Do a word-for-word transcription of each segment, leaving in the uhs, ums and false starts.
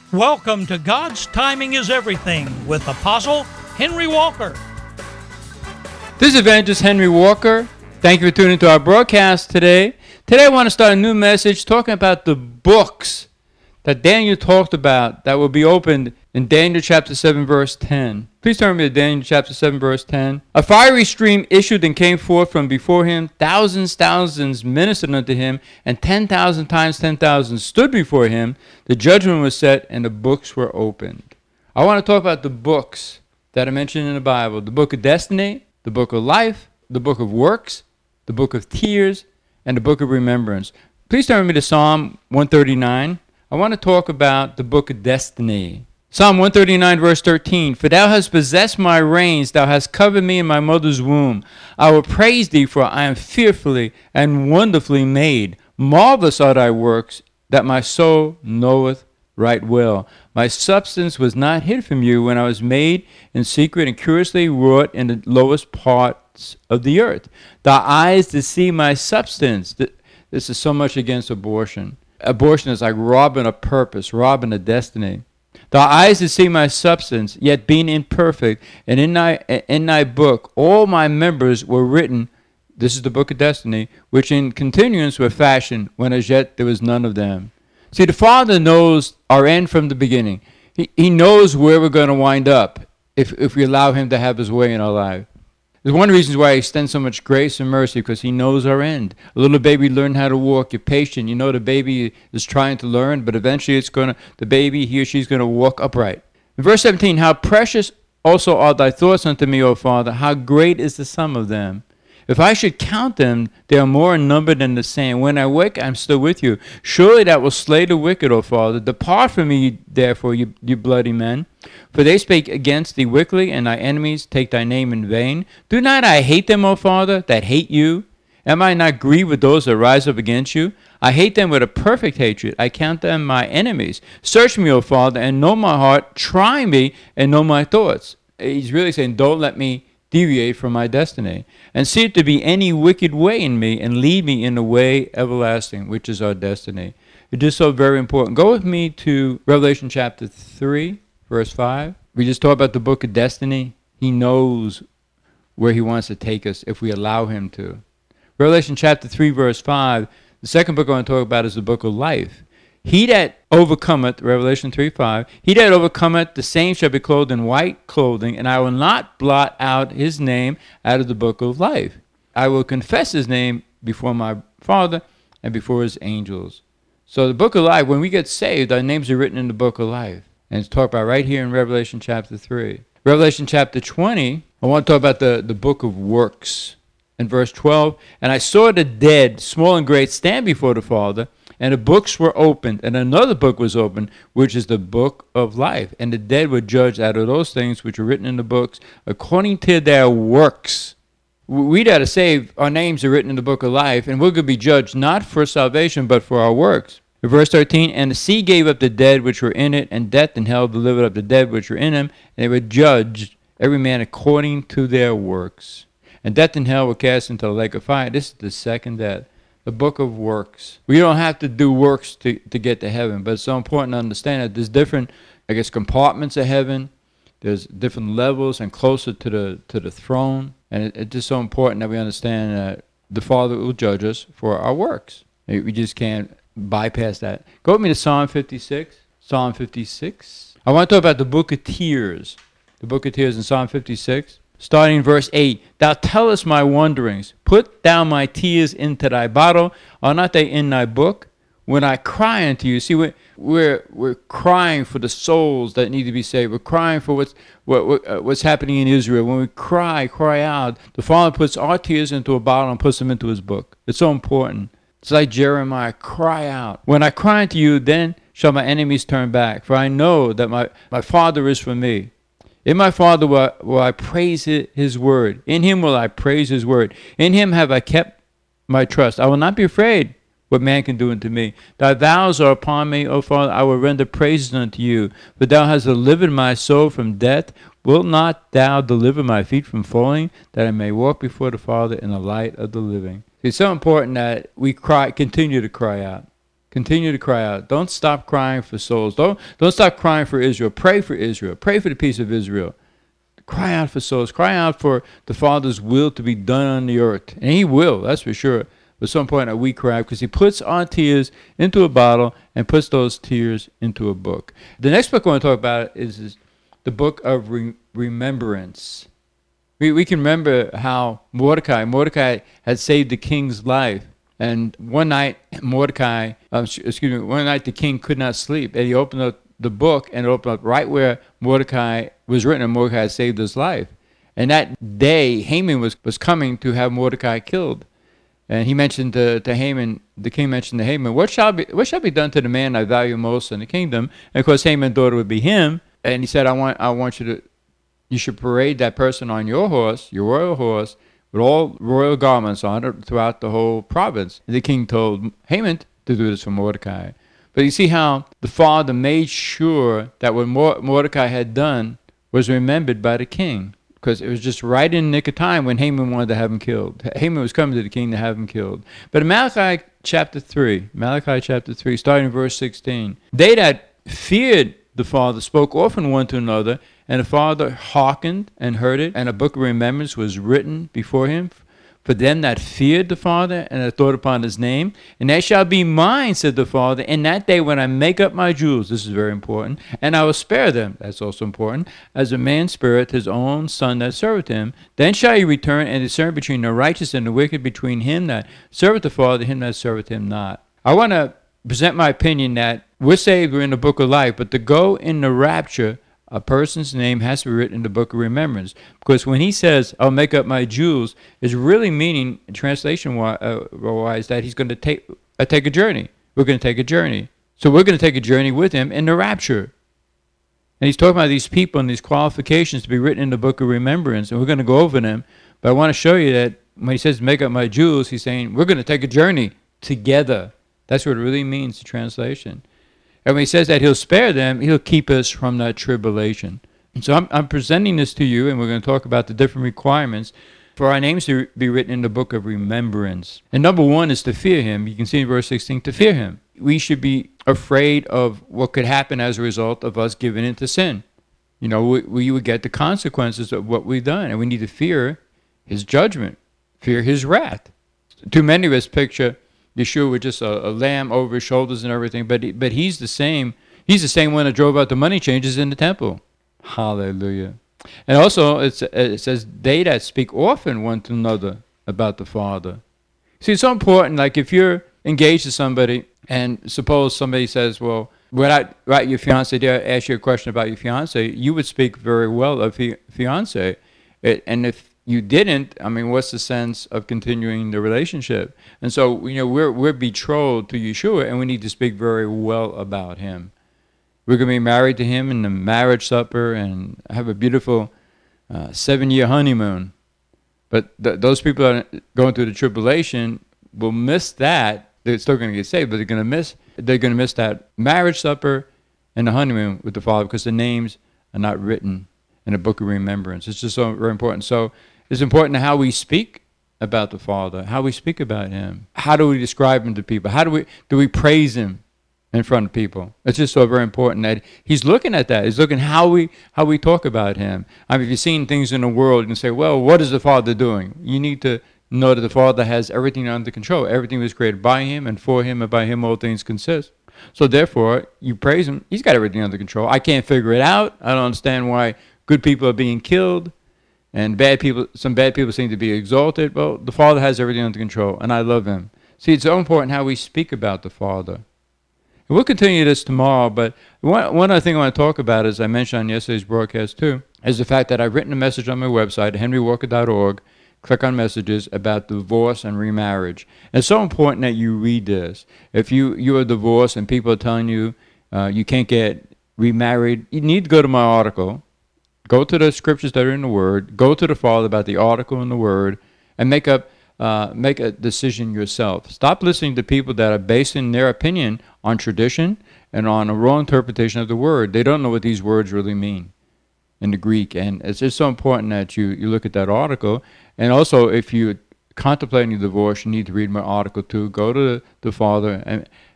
Welcome to God's Timing is Everything with Apostle Henry Walker. This is Evangelist Henry Walker. Thank you for tuning into our broadcast today. Today I want to start a new message talking about the books that Daniel talked about that will be opened in Daniel chapter seven verse ten. Please turn me to Daniel chapter seven verse ten. A fiery stream issued and came forth from before him. Thousands, thousands ministered unto him, and ten thousand times ten thousand stood before him. The judgment was set, and the books were opened. I want to talk about the books that are mentioned in the Bible. The book of destiny, the book of life, the book of works, the book of tears, and the book of remembrance. Please turn me to Psalm one thirty-nine. I want to talk about the book of destiny. Psalm one thirty-nine verse thirteen. For thou hast possessed my reins, thou hast covered me in my mother's womb. I will praise thee, for I am fearfully and wonderfully made. Marvelous are thy works, that my soul knoweth right well. My substance was not hid from you when I was made in secret and curiously wrought in the lowest parts of the earth. Thy eyes did see my substance. This is so much against abortion. Abortion is like robbing a purpose, robbing a destiny. Thy eyes did see my substance, yet being imperfect, and in thy in thy book all my members were written. This is the book of destiny, which in continuance were fashioned, when as yet there was none of them. See, the Father knows our end from the beginning. He, he knows where we're going to wind up if, if we allow him to have his way in our life. It's one of the reasons why he extends so much grace and mercy, because he knows our end. A little baby learned how to walk. You're patient. You know the baby is trying to learn, but eventually it's going to, the baby, he or she's going to walk upright. In verse seventeen, how precious also are thy thoughts unto me, O Father. How great is the sum of them. If I should count them, they are more in number than the sand. When I wake, I'm still with you. Surely that will slay the wicked, O Father. Depart from me, therefore, you, you bloody men. For they spake against thee wickedly, and thy enemies take thy name in vain. Do not I hate them, O Father, that hate you? Am I not grieved with those that rise up against you? I hate them with a perfect hatred. I count them my enemies. Search me, O Father, and know my heart. Try me, and know my thoughts. He's really saying, don't let me deviate from my destiny, and see it to be any wicked way in me, and lead me in the way everlasting, which is our destiny. It is so very important. Go with me to Revelation chapter three, verse five. We just talked about the book of destiny. He knows where he wants to take us if we allow him to. Revelation chapter three, verse five. The second book I want to talk about is the book of life. He that overcometh, Revelation three five, he that overcometh, the same shall be clothed in white clothing, and I will not blot out his name out of the book of life. I will confess his name before my Father and before his angels. So the book of life, when we get saved, our names are written in the book of life. And it's talked about right here in Revelation chapter three. Revelation chapter twenty, I want to talk about the, the book of works. In verse twelve, and I saw the dead, small and great, stand before the Father, and the books were opened, and another book was opened, which is the book of life. And the dead were judged out of those things which were written in the books, according to their works. We that are saved, our names are written in the book of life, and we're going to be judged not for salvation, but for our works. In verse thirteen, and the sea gave up the dead which were in it, and death and hell delivered up the dead which were in them, and they were judged, every man according to their works. And death and hell were cast into the lake of fire. This is the second death. The book of works. We don't have to do works to, to get to heaven, but it's so important to understand that there's different, I guess, compartments of heaven. There's different levels and closer to the to the throne. And it, it's just so important that we understand that the Father will judge us for our works. We just can't bypass that. Go with me to Psalm fifty-six. Psalm fifty-six. I want to talk about the book of tears. The book of tears in Psalm fifty-six. Starting in verse eight, thou tellest my wanderings. Put down my tears into thy bottle. Are not they in thy book? When I cry unto you, see, we're, we're, we're crying for the souls that need to be saved. We're crying for what's, what, what, uh, what's happening in Israel. When we cry, cry out, the Father puts our tears into a bottle and puts them into his book. It's so important. It's like Jeremiah, cry out. When I cry unto you, then shall my enemies turn back. For I know that my, my Father is for me. In my Father will, will I praise his word. In him will I praise his word. In him have I kept my trust. I will not be afraid what man can do unto me. Thy vows are upon me, O Father. I will render praises unto you. For thou hast delivered my soul from death. Wilt not thou deliver my feet from falling, that I may walk before the Father in the light of the living? It's so important that we cry, continue to cry out. Continue to cry out. Don't stop crying for souls. Don't, don't stop crying for Israel. Pray for Israel. Pray for the peace of Israel. Cry out for souls. Cry out for the Father's will to be done on the earth. And he will, that's for sure. But at some point we cry because he puts our tears into a bottle and puts those tears into a book. The next book I want to talk about is, is the book of re- remembrance. We, we can remember how Mordecai, Mordecai had saved the king's life. And one night, Mordecai, uh, excuse me, one night the king could not sleep. And he opened up the book and it opened up right where Mordecai was written, and Mordecai had saved his life. And that day, Haman was, was coming to have Mordecai killed. And he mentioned to, to Haman, the king mentioned to Haman, what shall be what shall be done to the man I value most in the kingdom? And of course, Haman thought it would be him. And he said, I want I want you to, you should parade that person on your horse, your royal horse, with all royal garments on it throughout the whole province. And the king told Haman to do this for Mordecai. But you see how the father made sure that what Mordecai had done was remembered by the king, because it was just right in the nick of time when Haman wanted to have him killed. Haman was coming to the king to have him killed. But in Malachi chapter three, Malachi chapter three, starting in verse sixteen, they that feared the father spoke often one to another, and the father hearkened and heard it, and a book of remembrance was written before him for them that feared the Father and that thought upon his name. And they shall be mine, said the Father, in that day when I make up my jewels. This is very important. And I will spare them. That's also important. As a man spareth his own son that serveth him, then shall he return and discern between the righteous and the wicked, between him that serveth the Father and him that serveth him not. I want to present my opinion that we're saved, we're in the book of life, but to go in the rapture, a person's name has to be written in the book of remembrance. Because when he says, I'll make up my jewels, is really meaning, translation-wise, that he's going to take, uh, take a journey. We're going to take a journey. So we're going to take a journey with him in the rapture. And he's talking about these people and these qualifications to be written in the book of remembrance, and we're going to go over them. But I want to show you that when he says, make up my jewels, he's saying, we're going to take a journey together. That's what it really means, the translation. And when he says that he'll spare them, he'll keep us from that tribulation. And so I'm, I'm presenting this to you, and we're going to talk about the different requirements for our names to be written in the book of remembrance. And number one is to fear him. You can see in verse sixteen, to fear him. We should be afraid of what could happen as a result of us giving into sin. You know, we, we would get the consequences of what we've done, and we need to fear his judgment, fear his wrath. Too many of us picture Yeshua with just a, a lamb over his shoulders and everything, but he, but he's the same. He's the same one that drove out the money changers in the temple. Hallelujah. And also it's, it says, they that speak often one to another about the Father. See, it's so important. Like if you're engaged to somebody, and suppose somebody says, well, when I write your fiance, they ask you a question about your fiance, you would speak very well of your fiance. It, and if you didn't, I mean, what's the sense of continuing the relationship? And so, you know, we're we're betrothed to Yeshua, and we need to speak very well about him. We're going to be married to him in the marriage supper and have a beautiful uh, seven-year honeymoon. But th- those people that are going through the tribulation will miss that. They're still going to get saved, but they're going to miss they're going to miss that marriage supper and the honeymoon with the Father, because the names are not written in a book of remembrance. It's just so very important. So it's important how we speak about the Father, how we speak about him. How do we describe him to people? How do we do we praise him in front of people? It's just so very important that he's looking at that. He's looking how we how we talk about him. I mean, if you're seeing things in the world and say, well, what is the Father doing? You need to know that the Father has everything under control. Everything was created by him and for him, and by him all things consist. So therefore, you praise him. He's got everything under control. I can't figure it out. I don't understand why good people are being killed and bad people, some bad people seem to be exalted. Well, the Father has everything under control, and I love him. See, it's so important how we speak about the Father. And we'll continue this tomorrow, but one, one other thing I want to talk about, as I mentioned on yesterday's broadcast too, is the fact that I've written a message on my website, henry walker dot org. Click on messages about divorce and remarriage. And it's so important that you read this. If you, you are divorced and people are telling you uh, you can't get remarried, you need to go to my article. Go to the scriptures that are in the Word. Go to the Father about the article in the Word, and make up uh, make a decision yourself. Stop listening to people that are basing their opinion on tradition and on a wrong interpretation of the Word. They don't know what these words really mean in the Greek, and it's just so important that you, you look at that article. And also, if you're contemplating divorce, you need to read my article too. Go to the, the Father and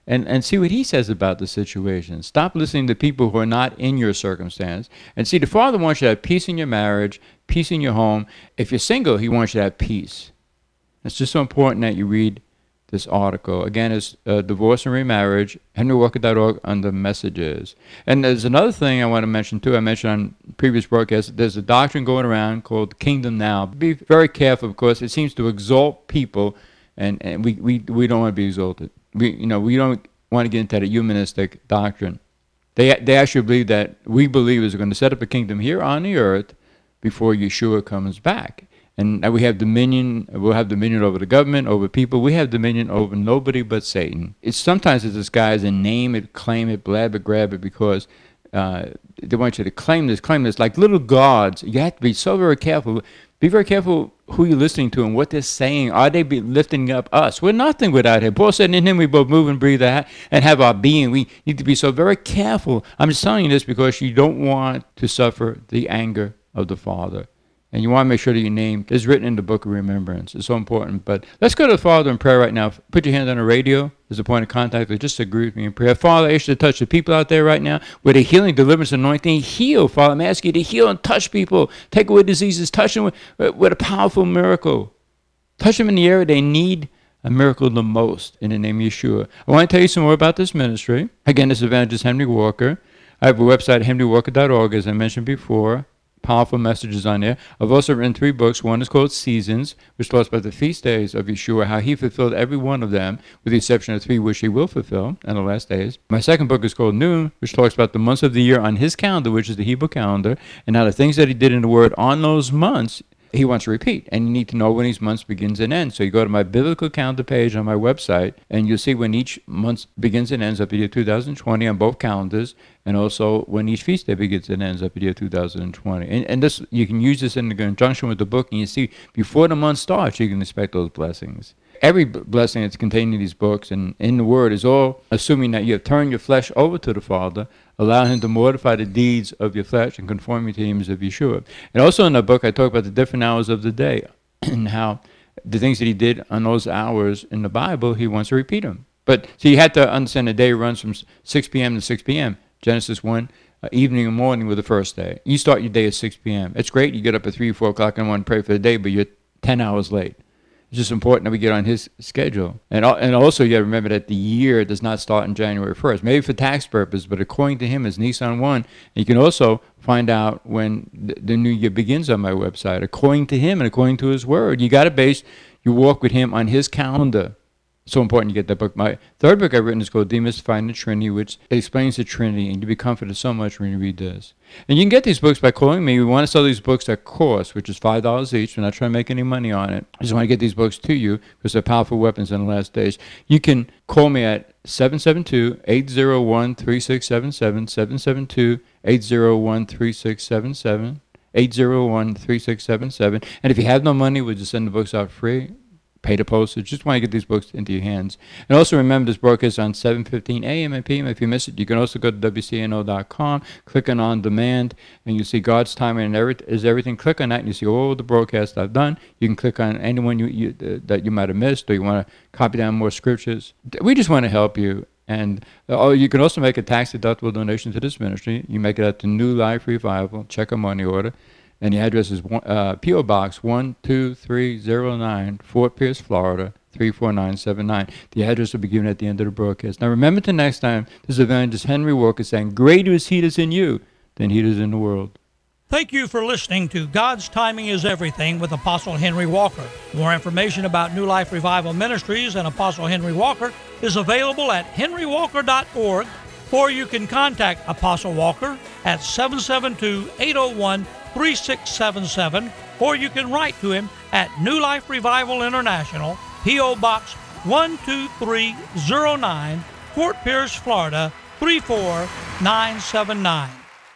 and, and see what he says about the situation. Stop listening to people who are not in your circumstance. And see, the Father wants you to have peace in your marriage, peace in your home. If you're single, he wants you to have peace. It's just so important that you read this article. Again, it's uh, Divorce and Remarriage, henry walker dot org under Messages. And there's another thing I want to mention too. I mentioned on previous broadcasts, there's a doctrine going around called Kingdom Now. Be very careful, of course. It seems to exalt people, and, and we, we, we don't want to be exalted. We, you know, we don't want to get into that humanistic doctrine. They, they actually believe that we believers are going to set up a kingdom here on the earth before Yeshua comes back. And we have dominion, we'll have dominion over the government, over people. We have dominion over nobody but Satan. It's sometimes it's disguised in name it, claim it, blab it, grab it, because uh, they want you to claim this, claim this. Like little gods, you have to be so very careful. Be very careful who you're listening to and what they're saying. Are they be lifting up us? We're nothing without him. Paul said, in him we both move and breathe and have our being. We need to be so very careful. I'm just telling you this because you don't want to suffer the anger of the Father. And you want to make sure that your name is written in the book of remembrance. It's so important. But let's go to the Father in prayer right now. Put your hand on the radio. There's a point of contact. Just agree with me in prayer. Father, I ask you to touch the people out there right now with a healing, deliverance, anointing. Heal, Father. I'm asking you to heal and touch people. Take away diseases. Touch them with, with a powerful miracle. Touch them in the area they need a miracle the most in the name of Yeshua. I want to tell you some more about this ministry. Again, this is Evangelist Henry Walker. I have a website, henry walker dot org, as I mentioned before. Powerful messages on there. I've also written three books. One is called Seasons, which talks about the feast days of Yeshua, how he fulfilled every one of them, with the exception of three which he will fulfill in the last days. My second book is called Noon, which talks about the months of the year on his calendar, which is the Hebrew calendar, and how the things that he did in the Word on those months, he wants to repeat. And you need to know when each month begins and ends. So you go to my biblical calendar page on my website, and you'll see when each month begins and ends up in year two thousand twenty on both calendars, and also when each feast day begins and ends up in year two thousand twenty. And, and this, you can use this in conjunction with the book, and you see before the month starts, you can expect those blessings. Every blessing that's contained in these books and in the Word is all assuming that you have turned your flesh over to the Father, allow him to mortify the deeds of your flesh and conform you to the image of Yeshua. And also in the book, I talk about the different hours of the day and how the things that he did on those hours in the Bible, he wants to repeat them. But so you have to understand the day runs from six p.m. to six p.m. Genesis one, uh, evening and morning were the first day. You start your day at six p.m. It's great. You get up at three, four o'clock and want to pray for the day, but you're ten hours late. It's just important that we get on his schedule. And and also you got to remember that the year does not start on January first, maybe for tax purposes, but according to him, it's Nisan one. And you can also find out when the, the new year begins on my website, according to him and according to his word. You got to base your walk with him on his calendar. So important you get that book. My third book I've written is called Demystifying the Trinity, which explains the Trinity, and you'll be comforted so much when you read this. And you can get these books by calling me. We want to sell these books at cost, which is five dollars each. We're not trying to make any money on it. I just want to get these books to you because they're powerful weapons in the last days. You can call me at seven seven two, eight zero one, three six seven seven, seven seven two, eight zero one, three six seven seven, eight zero one, three six seven seven. And if you have no money, we'll just send the books out free. Pay the postage. Just want to get these books into your hands. And also remember, this broadcast is on seven fifteen a.m. and p m. If you miss it, you can also go to W C N O dot com, click on On Demand, and you see God's Timing and every, is everything. Click on that, and you see all the broadcasts I've done. You can click on anyone you, you, uh, that you might have missed, or you want to copy down more scriptures. We just want to help you. And uh, you can also make a tax-deductible donation to this ministry. You make it at the New Life Revival. Check a money order. And the address is one, uh, P O. Box one two three zero nine, Fort Pierce, Florida, three four nine seven nine. The address will be given at the end of the broadcast. Now remember to next time, this is Evangelist Henry Walker saying, greater is he that's in you than he that's in the world. Thank you for listening to God's Timing is Everything with Apostle Henry Walker. More information about New Life Revival Ministries and Apostle Henry Walker is available at henry walker dot org, or you can contact Apostle Walker at seven seven two, eight oh one, three six seven seven, or you can write to him at New Life Revival International, P O. Box one two three zero nine, Fort Pierce, Florida, three four nine seven nine.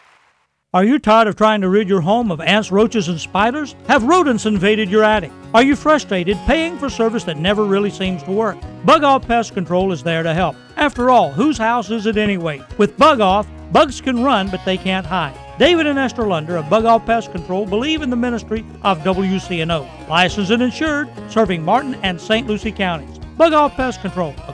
Are you tired of trying to rid your home of ants, roaches, and spiders? Have rodents invaded your attic? Are you frustrated paying for service that never really seems to work? Bug Off Pest Control is there to help. After all, whose house is it anyway? With Bug Off, bugs can run, but they can't hide. David and Esther Lunder of Bug Off Pest Control believe in the ministry of W C N O. Licensed and insured, serving Martin and Saint Lucie counties. Bug Off Pest Control.